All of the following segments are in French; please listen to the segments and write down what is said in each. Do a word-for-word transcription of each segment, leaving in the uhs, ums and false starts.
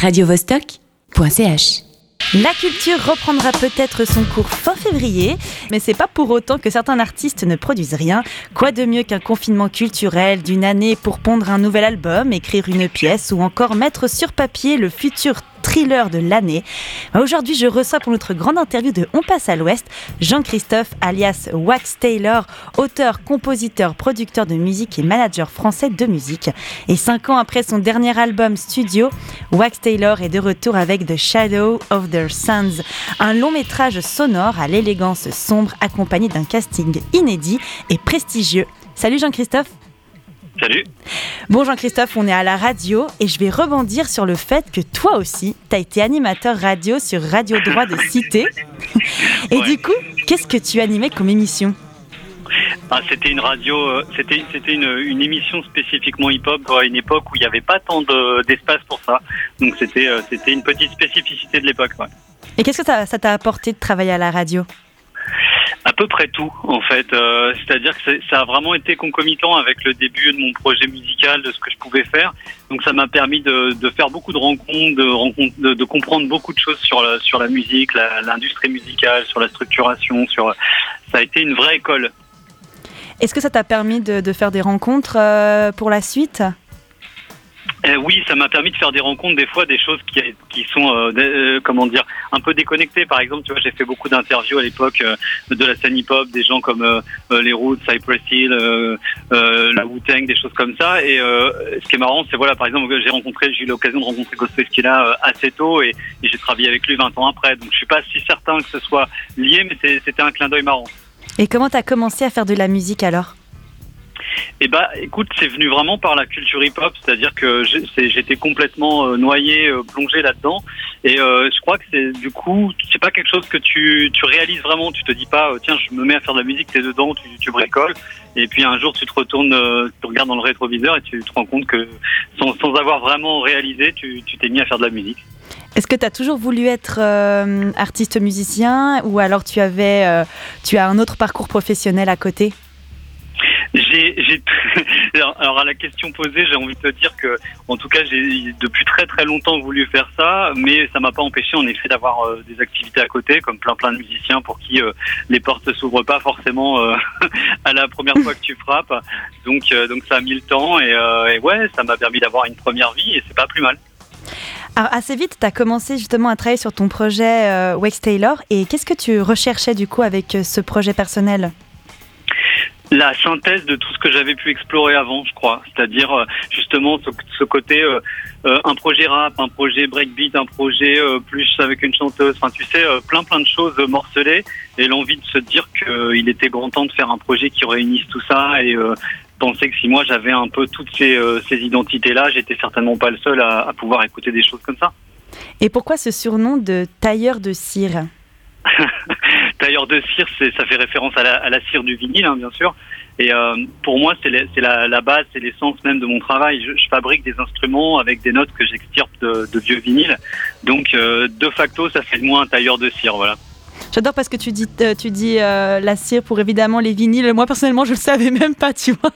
radio vostok point c h. La culture reprendra peut-être son cours fin février, mais c'est pas pour autant que certains artistes ne produisent rien. Quoi de mieux qu'un confinement culturel d'une année pour pondre un nouvel album, écrire une pièce ou encore mettre sur papier le futur thriller de l'année. Aujourd'hui, je reçois pour notre grande interview de On passe à l'Ouest, Jean-Christophe alias Wax Taylor, auteur, compositeur, producteur de musique et manager français de musique. Et cinq ans après son dernier album studio, Wax Taylor est de retour avec The Shadow of Their Sons, un long métrage sonore à l'élégance sombre accompagné d'un casting inédit et prestigieux. Salut Jean-Christophe. Salut. Bon Jean-Christophe, on est à la radio et je vais rebondir sur le fait que toi aussi, tu as été animateur radio sur Radio Droit de Cité. Et ouais. Du coup, qu'est-ce que tu animais comme émission ? Ah, c'était une radio, euh, c'était, c'était une, une émission spécifiquement hip-hop à une époque où il n'y avait pas tant de, d'espace pour ça. Donc c'était, euh, c'était une petite spécificité de l'époque. Ouais. Et qu'est-ce que ça, ça t'a apporté de travailler à la radio ? À peu près tout, en fait. Euh, c'est-à-dire que ça a vraiment été concomitant avec le début de mon projet musical, de ce que je pouvais faire. Donc ça m'a permis de, de faire beaucoup de rencontres, de, rencontres de, de comprendre beaucoup de choses sur la, sur la musique, la, l'industrie musicale, sur la structuration. Sur, ça a été une vraie école. Est-ce que ça t'a permis de, de faire des rencontres euh, pour la suite ? Euh, oui, ça m'a permis de faire des rencontres, des fois des choses qui, qui sont, euh, de, euh, comment dire, un peu déconnectées. Par exemple, tu vois, j'ai fait beaucoup d'interviews à l'époque euh, de la scène hip-hop, des gens comme euh, euh, les Roots, Cypress Hill, euh, euh, la Wu-Tang, des choses comme ça. Et euh, ce qui est marrant, c'est voilà, par exemple, j'ai rencontré, j'ai eu l'occasion de rencontrer Ghostface Killah euh, assez tôt, et, et j'ai travaillé avec lui vingt ans après. Donc, je suis pas si certain que ce soit lié, mais c'est, c'était un clin d'œil marrant. Et comment t'as commencé à faire de la musique alors ? Eh bah, écoute, c'est venu vraiment par la culture hip-hop, c'est-à-dire que j'étais complètement euh, noyé, euh, plongé là-dedans, et euh, je crois que c'est du coup, c'est pas quelque chose que tu tu réalises vraiment. Tu te dis pas, euh, tiens, je me mets à faire de la musique, t'es dedans, tu tu bricoles, et puis un jour tu te retournes, euh, tu regardes dans le rétroviseur et tu te rends compte que sans sans avoir vraiment réalisé, tu tu t'es mis à faire de la musique. Est-ce que tu as toujours voulu être euh, artiste musicien, ou alors tu avais euh, tu as un autre parcours professionnel à côté ? J'ai, j'ai, alors à la question posée, j'ai envie de te dire que, en tout cas, j'ai depuis très très longtemps voulu faire ça, mais ça m'a pas empêché en effet d'avoir euh, des activités à côté, comme plein plein de musiciens pour qui euh, les portes s'ouvrent pas forcément euh, à la première fois que tu frappes. Donc euh, donc ça a mis le temps, et, euh, et ouais, ça m'a permis d'avoir une première vie, et c'est pas plus mal. Alors assez vite, tu as commencé justement à travailler sur ton projet euh, Wax Taylor, et qu'est-ce que tu recherchais du coup avec euh, ce projet personnel ? La synthèse de tout ce que j'avais pu explorer avant, je crois. C'est-à-dire euh, justement ce, ce côté, euh, euh, un projet rap, un projet breakbeat, un projet euh, plus avec une chanteuse. Enfin, tu sais, euh, plein plein de choses morcelées, et l'envie de se dire qu'il euh, était grand temps de faire un projet qui réunisse tout ça, et euh, penser que si moi j'avais un peu toutes ces, euh, ces identités-là, j'étais certainement pas le seul à, à pouvoir écouter des choses comme ça. Et pourquoi ce surnom de tailleur de cire ? Tailleur de cire, c'est, ça fait référence à la, à la cire du vinyle, hein, bien sûr. Et euh, pour moi, c'est, les, c'est la, la base, c'est l'essence même de mon travail. Je, je fabrique des instruments avec des notes que j'extirpe de, de vieux vinyles. Donc, euh, de facto, ça fait de moi un tailleur de cire, voilà. J'adore parce que tu dis, euh, tu dis euh, la cire pour évidemment les vinyles. Moi, personnellement, je le savais même pas, tu vois.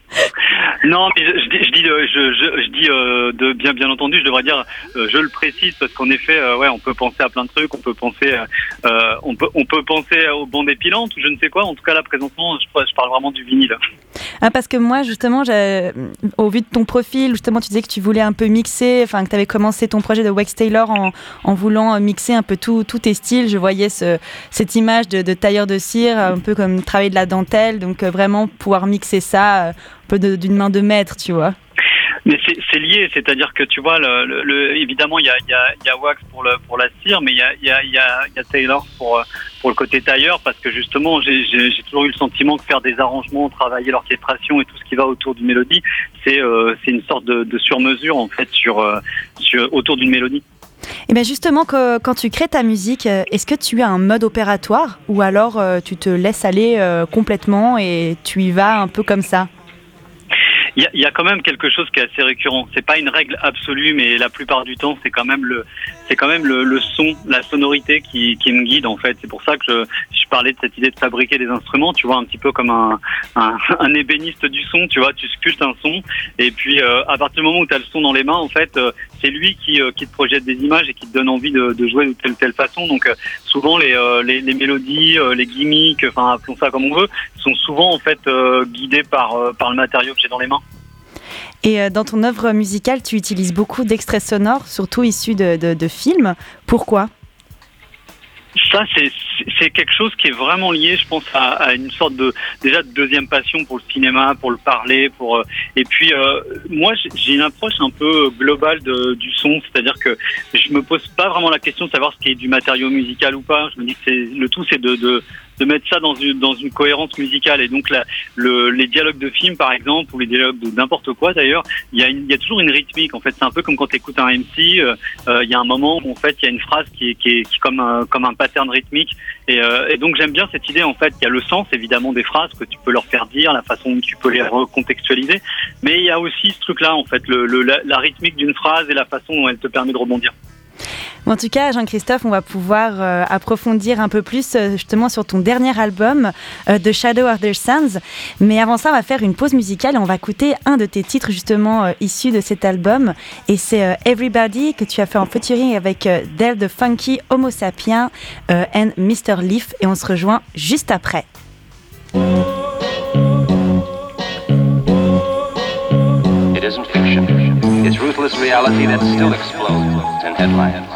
Non, mais je, je dis, je dis, je, je, je dis euh, de bien, bien entendu, je devrais dire, euh, je le précise parce qu'en effet, euh, ouais, on peut penser à plein de trucs, on peut penser, euh, on peut, on peut penser aux bandes épilantes ou je ne sais quoi. En tout cas, là, présentement, je, je parle vraiment du vinyle. Ah, parce que moi, justement, j'ai, au vu de ton profil, justement, tu disais que tu voulais un peu mixer, enfin, que tu avais commencé ton projet de Wax Taylor en, en voulant mixer un peu tous tes styles. Je voyais ce, cette image de, de tailleur de cire, un peu comme travailler de la dentelle, donc euh, vraiment pouvoir mixer ça. Euh, un peu de, d'une main de maître, tu vois. Mais c'est, c'est lié, c'est-à-dire que tu vois, le, le, le, évidemment, il y a, y, a, y a Wax pour, le, pour la cire, mais il y a, y, a, y, a, y a Taylor pour, pour le côté tailleur, parce que justement, j'ai, j'ai, j'ai toujours eu le sentiment que faire des arrangements, travailler l'orchestration et tout ce qui va autour d'une mélodie, c'est, euh, c'est une sorte de, de sur-mesure, en fait, sur, euh, sur, autour d'une mélodie. Et bien justement, que, quand tu crées ta musique, est-ce que tu as un mode opératoire, ou alors euh, tu te laisses aller euh, complètement et tu y vas un peu comme ça ? Il y a, y a quand même quelque chose qui est assez récurrent. C'est pas une règle absolue, mais la plupart du temps, c'est quand même le, c'est quand même le, le son, la sonorité qui, qui me guide en fait. C'est pour ça que je, je parlais de cette idée de fabriquer des instruments. Tu vois, un petit peu comme un, un, un ébéniste du son. Tu vois, tu sculptes un son, et puis euh, à partir du moment où tu as le son dans les mains, en fait, euh, c'est lui qui, euh, qui te projette des images et qui te donne envie de, de jouer de telle ou telle façon. Donc euh, souvent les, euh, les, les mélodies, euh, les gimmicks, enfin appelons ça comme on veut, sont souvent en fait euh, guidés par, euh, par le matériau que j'ai dans les mains. Et euh, dans ton œuvre musicale, tu utilises beaucoup d'extraits sonores, surtout issus de, de, de films. Pourquoi ? Ça, c'est, c'est quelque chose qui est vraiment lié, je pense, à, à une sorte de, déjà, de deuxième passion pour le cinéma, pour le parler, pour, euh, et puis, euh, moi, j'ai une approche un peu globale de, du son, c'est-à-dire que je me pose pas vraiment la question de savoir ce qui est du matériau musical ou pas. Je me dis que c'est, le tout, c'est de, de, de mettre ça dans une, dans une cohérence musicale. Et donc, la, le, les dialogues de films, par exemple, ou les dialogues de n'importe quoi, d'ailleurs, il y a une, il y a toujours une rythmique. En fait, c'est un peu comme quand tu écoutes un M C, euh, euh, il y a un moment où, en fait, il y a une phrase qui est, qui est, qui est comme un, comme un pattern rythmique. Et, euh, et donc, j'aime bien cette idée, en fait, qu'il y a le sens, évidemment, des phrases que tu peux leur faire dire, la façon dont tu peux les recontextualiser. Mais il y a aussi ce truc-là, en fait, le, le, la, la rythmique d'une phrase et la façon dont elle te permet de rebondir. En tout cas, Jean-Christophe, on va pouvoir euh, approfondir un peu plus euh, justement sur ton dernier album, euh, The Shadow of the Sands. Mais avant ça, on va faire une pause musicale et on va écouter un de tes titres justement euh, issus de cet album. Et c'est euh, Everybody que tu as fait en featuring avec euh, Del the Funky, Homo Sapien euh, and mister Leaf. Et on se rejoint juste après. It isn't fiction. It's ruthless reality that still explodes in headlines.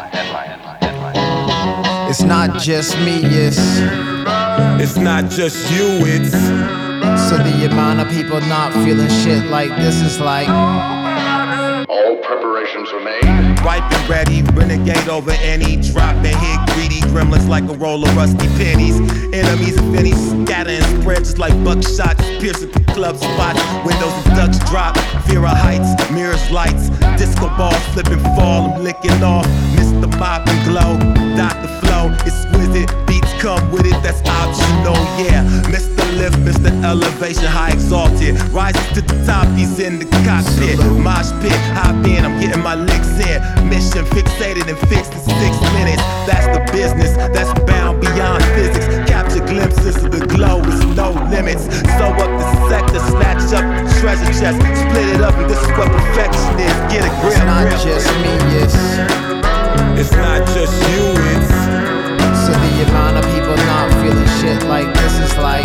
It's not just me, it's It's not just you, it's so the amount of people not feeling shit like this is like All preparations are made. ripe and ready, renegade over any drop and hit greedy gremlins like a roll of rusty pennies. Enemies of any scatter and spread just like buckshots, piercing the club spots. Windows and ducks drop, fear of heights, mirrors lights, disco balls flip and fall. I'm licking off, Mister Mop and Glow, Doctor Flow, exquisite beats come with it, that's optional, yeah. Mister Lift, Mister Elevation, high exalted, rises to the top, he's in the cockpit. Mosh pit, hop in, I'm getting my licks in. Mission fixated and fixed in six minutes. That's the business, that's bound beyond physics. Capture glimpses of the glow with no limits. Sew up the sector, snatch up the treasure chest, split it up, and this is what perfection is. Get a grip. it's not grip. just me, it's It's not just you, it's so the amount of people not feeling shit like this is like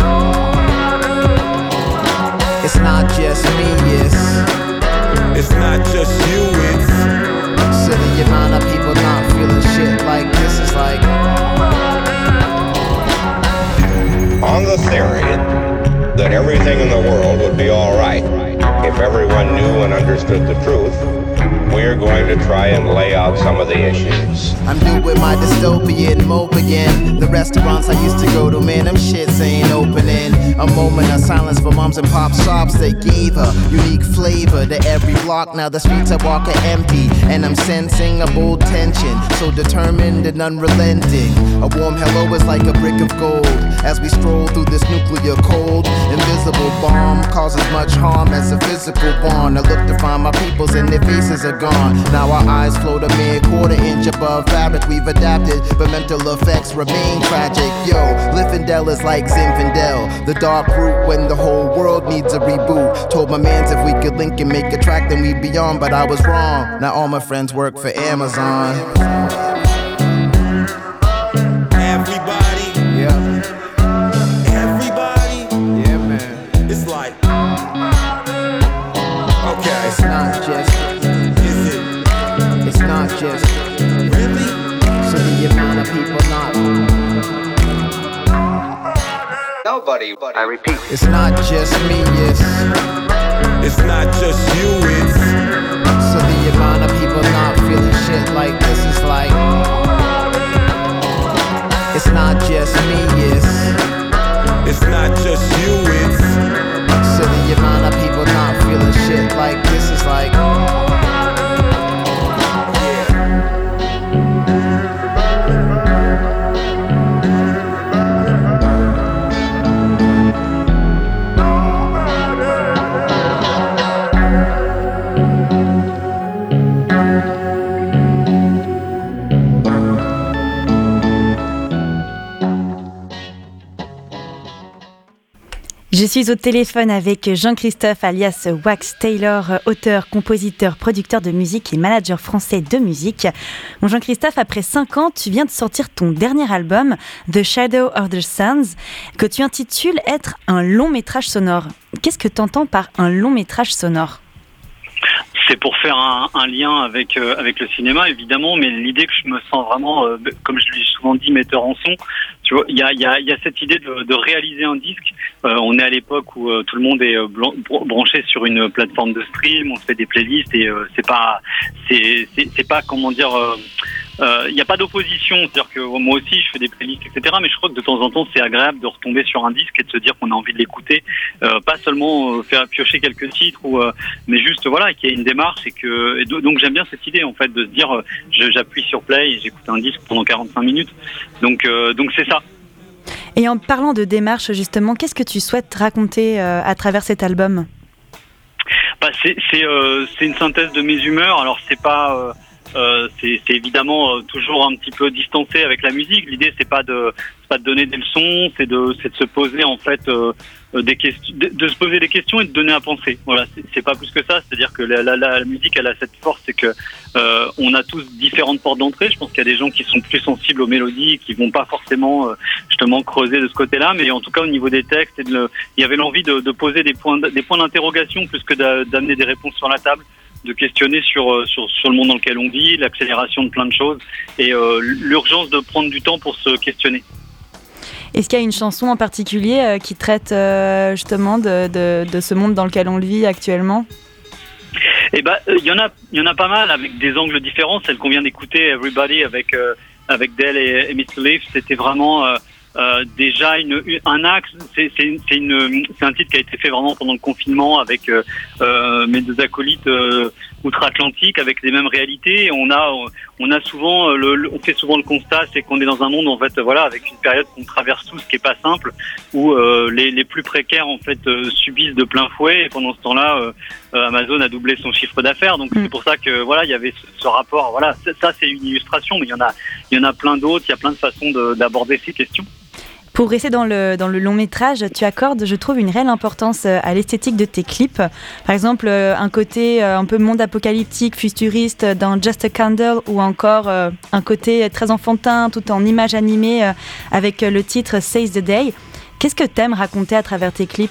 it's not just me, it's It's not just you, it's so the amount of people not feeling shit like this is like On the theory that everything in the world would be all right if everyone knew and understood the truth, we're going to try and lay out some of the issues. I'm doing my dystopian mope again. The restaurants I used to go to, man, them shits ain't opening. A moment of silence for moms and pop shops. They gave a unique flavor to every block. Now the streets I walk are empty, and I'm sensing a bold tension, so determined and unrelenting. A warm hello is like a brick of gold as we stroll through this nuclear cold. Invisible bomb causes much harm as a physical bond. I look to find my peoples and their faces are gone. Now our eyes float a mere quarter inch above fabric. We've adapted, but mental effects remain tragic. Yo, Liffendel is like Zinfandel, the dark root when the whole world needs a reboot. Told my mans if we could link and make a track, then we'd be on, but I was wrong. Now all my friends work for Amazon. everybody, Yeah, everybody. yeah, man. It's like, okay, It's not just, is it it's not just. really? So the amount of people not. Nobody, I repeat, It's not just me, it's It's not just you, it's so the amount of people not feeling shit like this is like it's not just me, it's It's not just you, it's so the amount of people not feeling shit like this is like Je suis au téléphone avec Jean-Christophe alias Wax Taylor, auteur, compositeur, producteur de musique et manager français de musique. Bon Jean-Christophe, après cinq ans, tu viens de sortir ton dernier album, The Shadow of the Suns, que tu intitules être un long métrage sonore. Qu'est-ce que tu entends par un long métrage sonore ? C'est pour faire un, un lien avec euh, avec le cinéma évidemment, mais l'idée que je me sens vraiment, euh, comme je l'ai souvent dit, metteur en son. Tu vois, il y a il y a il y a cette idée de, de réaliser un disque. Euh, on est à l'époque où euh, tout le monde est euh, blan- branché sur une plateforme de stream, on se fait des playlists et euh, c'est pas c'est c'est c'est pas comment dire. Euh, Il n'y euh, a pas d'opposition, c'est-à-dire que euh, moi aussi je fais des playlists, et cetera. Mais je crois que de temps en temps c'est agréable de retomber sur un disque et de se dire qu'on a envie de l'écouter, euh, pas seulement euh, faire piocher quelques titres, ou, euh, mais juste voilà qu'il y a une démarche et que et donc j'aime bien cette idée en fait de se dire euh, je, j'appuie sur play et j'écoute un disque pendant quarante-cinq minutes. Donc euh, donc c'est ça. Et en parlant de démarche justement, qu'est-ce que tu souhaites raconter euh, à travers cet album ? Bah c'est c'est euh, c'est une synthèse de mes humeurs. Alors c'est pas euh, Euh, c'est, c'est évidemment euh, toujours un petit peu distancé avec la musique. L'idée c'est pas de c'est pas de donner des leçons, c'est de c'est de se poser en fait euh, des questions, de, de se poser des questions et de donner à penser. Voilà, c'est, c'est pas plus que ça. C'est-à-dire que la, la, la musique elle a cette force, c'est que euh, on a tous différentes portes d'entrée. Je pense qu'il y a des gens qui sont plus sensibles aux mélodies, qui vont pas forcément euh, justement creuser de ce côté-là, mais en tout cas au niveau des textes, et de le, il y avait l'envie de, de poser des points des points d'interrogation plus que d'amener des réponses sur la table, de questionner sur, sur, sur le monde dans lequel on vit, l'accélération de plein de choses et euh, l'urgence de prendre du temps pour se questionner. Est-ce qu'il y a une chanson en particulier euh, qui traite euh, justement de, de, de ce monde dans lequel on le vit actuellement ? Eh ben, il euh, y en a, il y en a pas mal avec des angles différents. Celle qu'on vient d'écouter, Everybody, avec euh, avec Dell et, et mister Leaf, c'était vraiment euh, Euh, déjà une, une, un axe. C'est, c'est, c'est, une, c'est un titre qui a été fait vraiment pendant le confinement avec euh, euh, mes deux acolytes euh, outre-Atlantique, avec les mêmes réalités. On a, on a souvent, le, le, on fait souvent le constat, c'est qu'on est dans un monde en fait, voilà, avec une période qu'on traverse tous, qui est pas simple, où euh, les, les plus précaires en fait euh, subissent de plein fouet. Et pendant ce temps-là, euh, Amazon a doublé son chiffre d'affaires. Donc mmh. c'est pour ça que voilà, il y avait ce, ce rapport. Voilà, ça c'est une illustration, mais il y en a, il y en a plein d'autres. Il y a plein de façons de, d'aborder ces questions. Pour rester dans le, dans le long métrage, tu accordes, je trouve, une réelle importance à l'esthétique de tes clips. Par exemple, un côté un peu monde apocalyptique, futuriste dans Just a Candle, ou encore un côté très enfantin, tout en images animées avec le titre Seize the Day. Qu'est-ce que t'aimes raconter à travers tes clips ?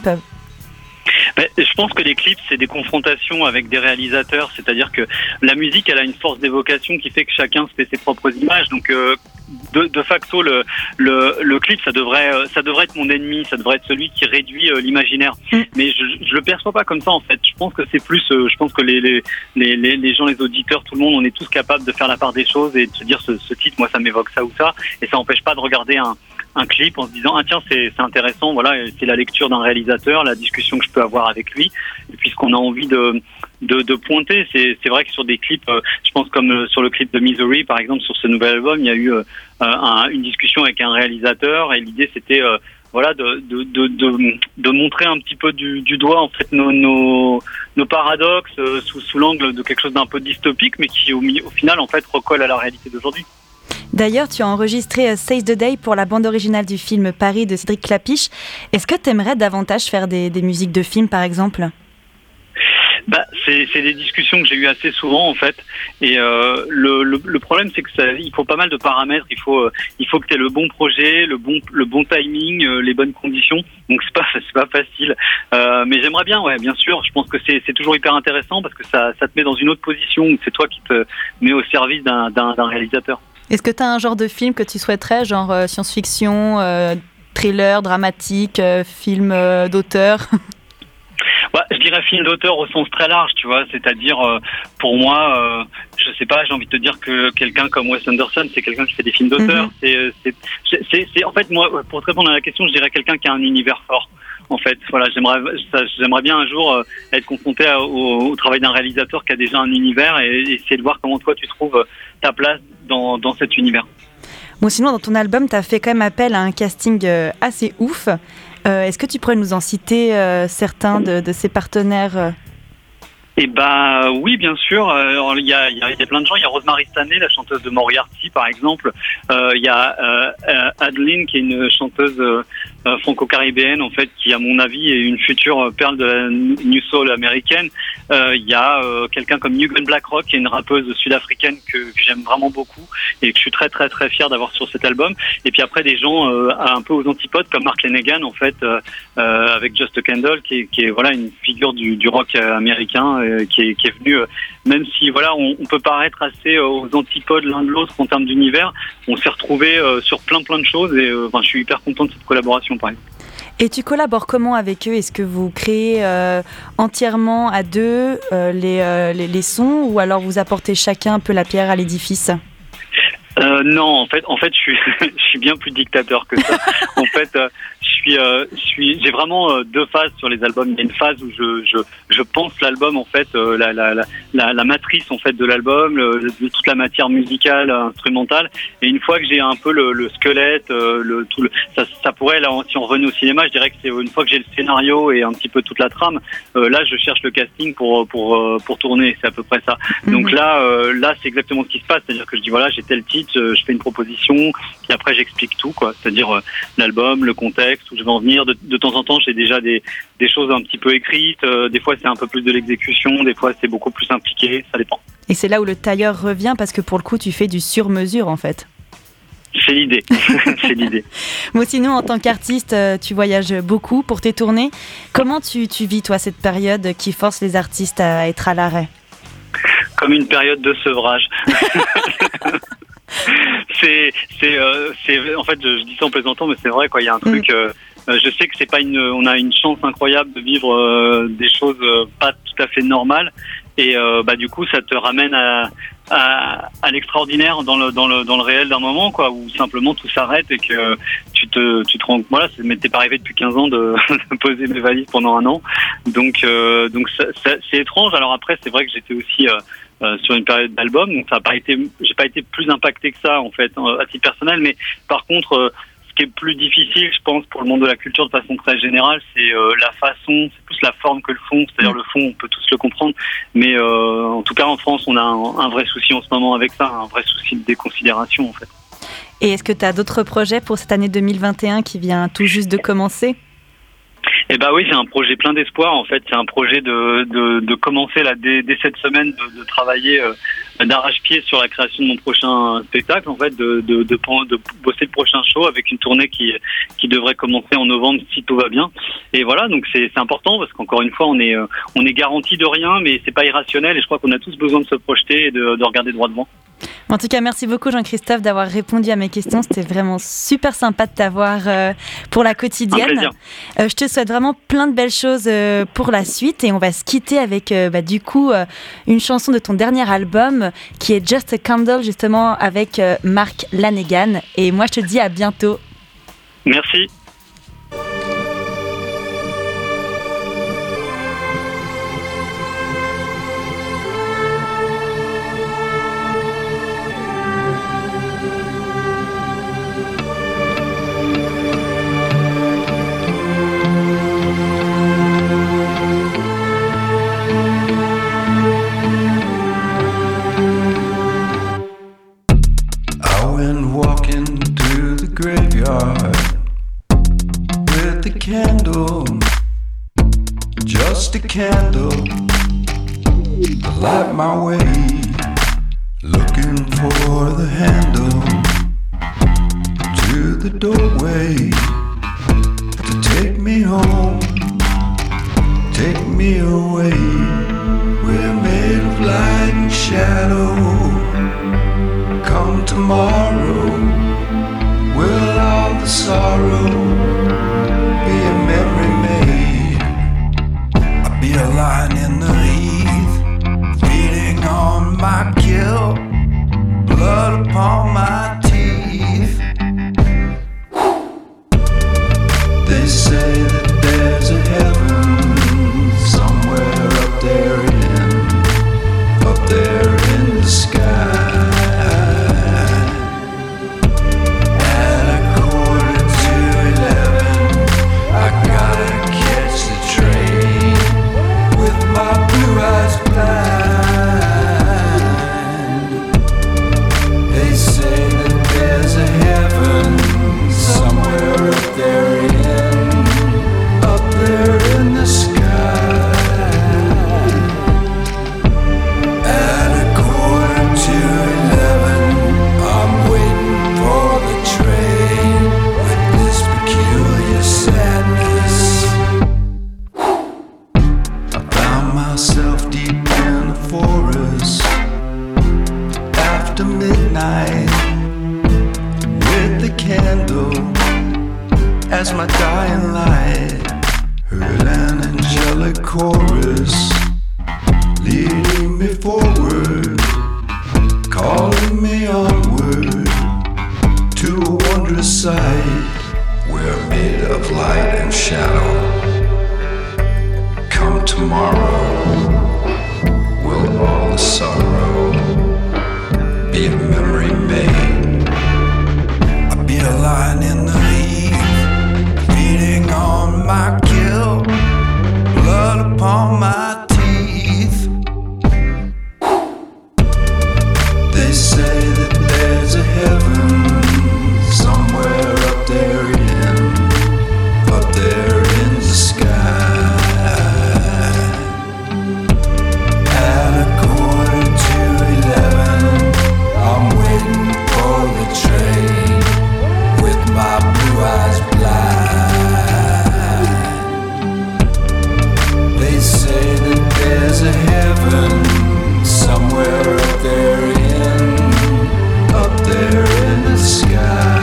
Ben, je pense que les clips, c'est des confrontations avec des réalisateurs, c'est-à-dire que la musique, elle a une force d'évocation qui fait que chacun se fait ses propres images. Donc, euh, de, de facto, le, le, le clip, ça devrait, ça devrait être mon ennemi, ça devrait être celui qui réduit euh, l'imaginaire. Mm. Mais je, je le perçois pas comme ça, en fait. Je pense que c'est plus, euh, je pense que les, les, les, les gens, les auditeurs, tout le monde, on est tous capables de faire la part des choses et de se dire ce, ce titre, moi, ça m'évoque ça ou ça. Et ça n'empêche pas de regarder un, un clip en se disant ah tiens c'est c'est intéressant, voilà, c'est la lecture d'un réalisateur, la discussion que je peux avoir avec lui, et puis ce qu'on a envie de de, de pointer. C'est c'est vrai que sur des clips, euh, je pense comme euh, sur le clip de Misery par exemple, sur ce nouvel album, il y a eu euh, un, une discussion avec un réalisateur et l'idée c'était euh, voilà de de, de de de montrer un petit peu du, du doigt en fait nos nos nos paradoxes euh, sous sous l'angle de quelque chose d'un peu dystopique, mais qui au, au final en fait recolle à la réalité d'aujourd'hui. D'ailleurs, tu as enregistré Seize the Day pour la bande originale du film Paris de Cédric Clapiche. Est-ce que tu aimerais davantage faire des, des musiques de films, par exemple ? Bah, c'est, c'est des discussions que j'ai eues assez souvent en fait, et euh, le, le, le problème c'est que ça, il faut pas mal de paramètres. Il faut, euh, il faut que tu aies le bon projet, le bon, le bon timing, euh, les bonnes conditions. Donc c'est pas, c'est pas facile. Euh, mais j'aimerais bien, ouais, bien sûr. Je pense que c'est, c'est toujours hyper intéressant parce que ça, ça te met dans une autre position où c'est toi qui te mets au service d'un, d'un, d'un réalisateur. Est-ce que tu as un genre de film que tu souhaiterais, genre euh, science-fiction, euh, thriller, dramatique, euh, film euh, d'auteur ? Ouais, je dirais film d'auteur au sens très large, tu vois, c'est-à-dire euh, pour moi, euh, je sais pas, j'ai envie de te dire que quelqu'un comme Wes Anderson, c'est quelqu'un qui fait des films d'auteur. Mm-hmm. C'est, c'est, c'est, c'est, en fait, moi, pour te répondre à la question, je dirais quelqu'un qui a un univers fort. En fait, voilà, j'aimerais, ça, j'aimerais bien un jour euh, être confronté à, au, au travail d'un réalisateur qui a déjà un univers et, et essayer de voir comment toi tu trouves ta place dans, dans cet univers. Bon, sinon, dans ton album, tu as fait quand même appel à un casting euh, assez ouf. Euh, est-ce que tu pourrais nous en citer euh, certains de, de ces partenaires euh... Eh ben oui, bien sûr. Il euh, y, a, y, a, y a plein de gens. Il y a Rosemary Stanley, la chanteuse de Moriarty, par exemple. Il euh, y a euh, Adeline, qui est une chanteuse euh, franco-caribéenne en fait, qui à mon avis est une future perle de la New Soul américaine. Il euh, y a euh, quelqu'un comme Nugan Blackrock, qui est une rappeuse sud-africaine que, que j'aime vraiment beaucoup et que je suis très très très fier d'avoir sur cet album. Et puis après des gens euh, un peu aux antipodes comme Mark Lanegan en fait, euh, euh, avec Just a Candle, qui est, qui est voilà une figure du, du rock américain, euh, qui est qui est venu, euh, même si voilà on, on peut paraître assez euh, aux antipodes l'un de l'autre en termes d'univers, on s'est retrouvés euh, sur plein plein de choses et euh, enfin, je suis hyper content de cette collaboration par exemple. Et tu collabores comment avec eux ? Est-ce que vous créez euh, entièrement à deux euh, les, euh, les, les sons ou alors vous apportez chacun un peu la pierre à l'édifice ? Euh, non, en fait, en fait, je suis, je suis bien plus dictateur que ça. En fait, euh, je suis, euh, je suis, j'ai vraiment euh, deux phases sur les albums. Il y a une phase où je, je, je pense l'album, en fait, euh, la, la, la, la matrice, en fait, de l'album, le, toute la matière musicale, instrumentale. Et une fois que j'ai un peu le, le squelette, euh, le, tout le, ça, ça pourrait, là, si on revenait au cinéma, je dirais que c'est une fois que j'ai le scénario et un petit peu toute la trame, euh, là, je cherche le casting pour, pour, pour tourner. C'est à peu près ça. Mm-hmm. Donc là, euh, là, c'est exactement ce qui se passe. C'est-à-dire que je dis voilà, j'ai tel titre. Je fais une proposition, puis après j'explique tout, quoi. C'est-à-dire euh, l'album, le contexte, où je vais en venir. De, de temps en temps, j'ai déjà des, des choses un petit peu écrites. Euh, des fois, c'est un peu plus de l'exécution. Des fois, c'est beaucoup plus impliqué. Ça dépend. Et c'est là où le tailleur revient, parce que pour le coup, tu fais du sur-mesure, en fait. C'est l'idée. c'est l'idée. Moi, sinon, en tant qu'artiste, tu voyages beaucoup pour tes tournées. Comment tu, tu vis, toi, cette période qui force les artistes à être à l'arrêt ? Comme une période de sevrage. c'est, c'est, euh, c'est, en fait, je, je dis ça en plaisantant, mais c'est vrai, quoi. Il y a un truc. Euh, je sais que c'est pas une, on a une chance incroyable de vivre euh, des choses euh, pas tout à fait normales, et euh, bah du coup, ça te ramène à, à, à l'extraordinaire dans le, dans le, dans le réel d'un moment, quoi, où simplement tout s'arrête et que tu te, tu te rends, voilà, ça m'était pas arrivé depuis quinze ans de, de poser mes valises pendant un an, donc, euh, donc ça, ça, c'est étrange. Alors après, c'est vrai que j'étais aussi euh, Euh, sur une période d'album, donc ça a pas été, j'ai pas été plus impacté que ça en fait à titre personnel, mais par contre euh, ce qui est plus difficile, je pense, pour le monde de la culture de façon très générale, c'est euh, la façon, c'est plus la forme que le fond. C'est-à-dire le fond, on peut tous le comprendre, mais euh, en tout cas en France, on a un, un vrai souci en ce moment avec ça, un vrai souci de déconsidération en fait. Et est-ce que tu as d'autres projets pour cette année deux mille vingt et un qui vient tout juste de commencer ? Eh ben oui, c'est un projet plein d'espoir. En fait, c'est un projet de de, de commencer là dès, dès cette semaine de, de travailler euh, d'arrache-pied sur la création de mon prochain spectacle. En fait, de de, de de bosser le prochain show avec une tournée qui qui devrait commencer en novembre si tout va bien. Et voilà, donc c'est c'est important parce qu'encore une fois, on est euh, on est garanti de rien, mais c'est pas irrationnel. Et je crois qu'on a tous besoin de se projeter et de, de regarder droit devant. En tout cas, merci beaucoup Jean-Christophe d'avoir répondu à mes questions. C'était vraiment super sympa de t'avoir euh, pour la quotidienne. Euh, je te souhaite vraiment plein de belles choses euh, pour la suite et on va se quitter avec euh, bah, du coup euh, une chanson de ton dernier album qui est Just a Candle, justement avec euh, Mark Lanegan. Et moi, je te dis à bientôt. Merci. Just a candle to light my way, looking for the handle to the doorway to take me home, take me away. We're made of light and shadow. Come tomorrow, will all the sorrow be a memory made? Be a lion in the heath, feeding on my kill, blood upon my teeth. They say that there's a heaven somewhere up there in, up there in the sky. At a quarter to eleven. midnight with the candle as my dying light. Heard an angelic chorus leading me forward, calling me onward to a wondrous sight. We're made of light and shadow. Come tomorrow, will all the sorrow be a memory made? I'll be a lion in the leaf, feeding on my kill, blood upon my teeth. They say that there's a heaven somewhere up there in, up there in the sky. At a quarter to eleven, I'm waiting for the train with my blue eyes blind. They say that there's a heaven somewhere up there in, up there in the sky.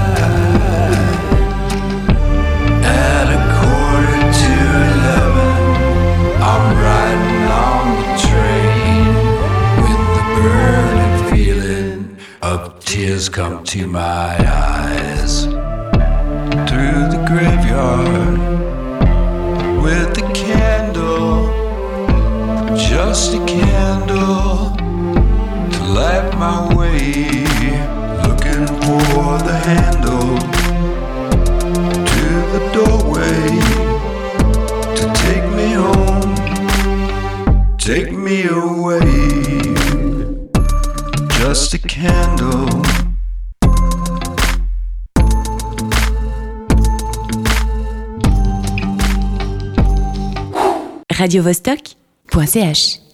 At a quarter to eleven, I'm riding on the train with the burning feeling of tears come to my eyes. Through the graveyard with the candle, just a candle to light my way, looking for the handle to the doorway to take me home, take me away. Just a candle. radio vostok point c h